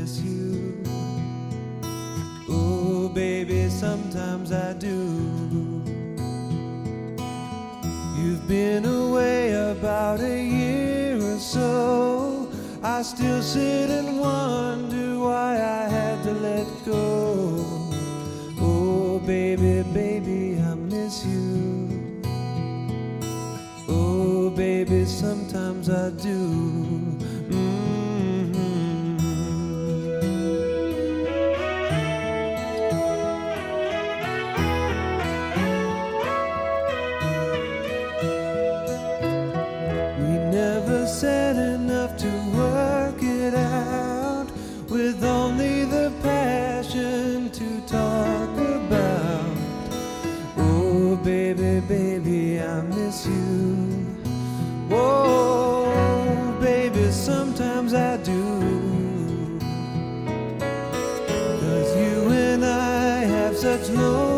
miss you. Oh, baby, sometimes I do. You've been away about a year or so. I still sit and wonder why I had to let go. Oh, baby, baby, I miss you. Oh, baby, sometimes I do. Said enough to work it out, with only the passion to talk about. Oh, baby, baby, I miss you. Oh, baby, sometimes I do. 'Cause you and I have such low